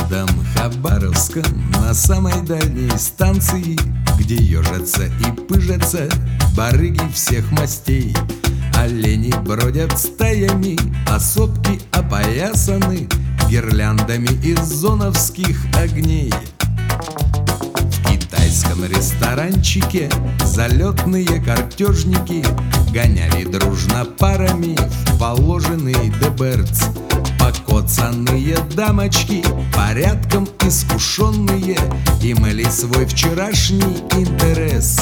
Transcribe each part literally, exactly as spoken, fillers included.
городом Хабаровском, на самой дальней станции, где ежатся и пыжатся барыги всех мастей. Олени бродят стаями, а сопки опоясаны гирляндами из зоновских огней. В китайском ресторанчике залетные картежники гоняли дружно парами в положенный деберц. Покоцанные дамочки, порядком искушенные, имели свой вчерашний интерес.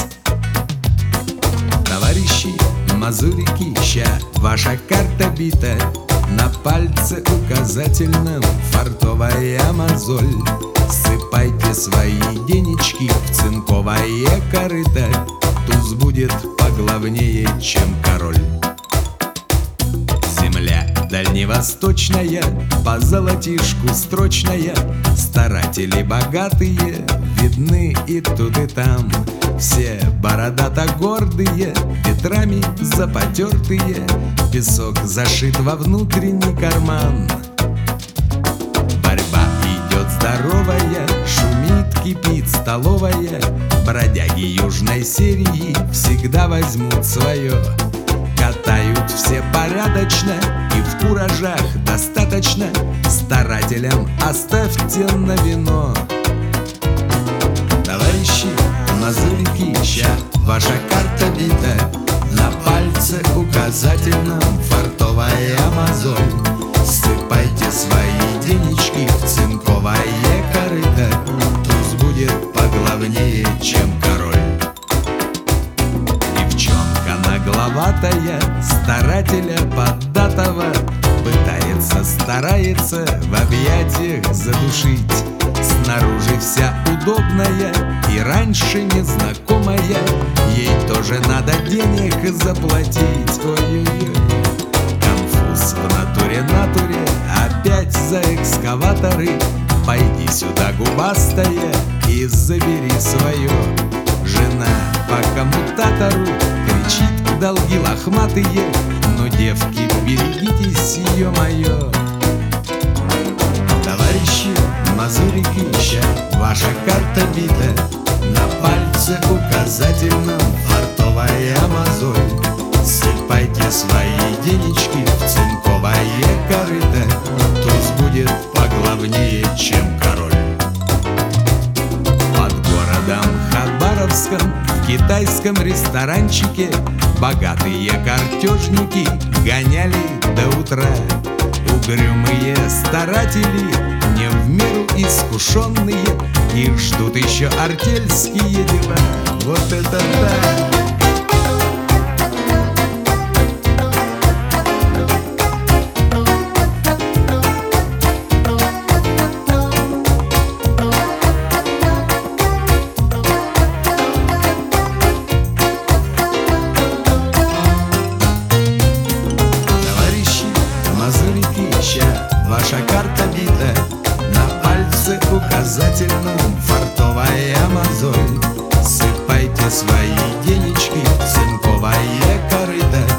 Товарищи мазурики, ща ваша карта бита, на пальце указательном фартовая мозоль. Сыпайте свои денежки в цинковое корыто, туз будет поглавнее, чем король. Земля дальневосточная, по золотишку строчная, старатели богатые видны и тут и там. Все бородато гордые, ветрами запотертые, песок зашит во внутренний карман. Борьба идет здоровая, шумит, кипит столовая, бродяги южной серии всегда возьмут свое. Катают все порядочно и в куражах достаточно, старателям оставьте на вино. Товарищи мазурики, ща ваша карта бита, на пальце указательном фартовая мозоль. Сыпайте свои денежки в цинковое корыто, туз будет поглавнее, чем король. Девчонка нагловатая, старателя поддатого, пытается, старается в объятиях задушить. Снаружи вся удобная и раньше незнакомая, ей тоже надо денег заплатить. Ой-ой-ой, конфуз в натуре, натуре, опять за экскаваторы. Пойди сюда, губастая, и забери свое. Жена по коммутатору кричит долги лохматые, но, девки, берегитесь, ё-моё. Товарищи мазурики, ща ваша карта бита, на пальце указательном фартовая мозоль. Сыпайте свои денежки в цинковое корыто, туз будет поглавнее, чем король. Под городом Хабаровском, в китайском ресторанчике, богатые картежники гоняли до утра. Угрюмые старатели, не в меру искушенные, их ждут еще артельские дела. Вот это да! Ваша карта бита, на пальце указательном фартовая мозоль. Сыпайте свои денежки в цинковое корыто,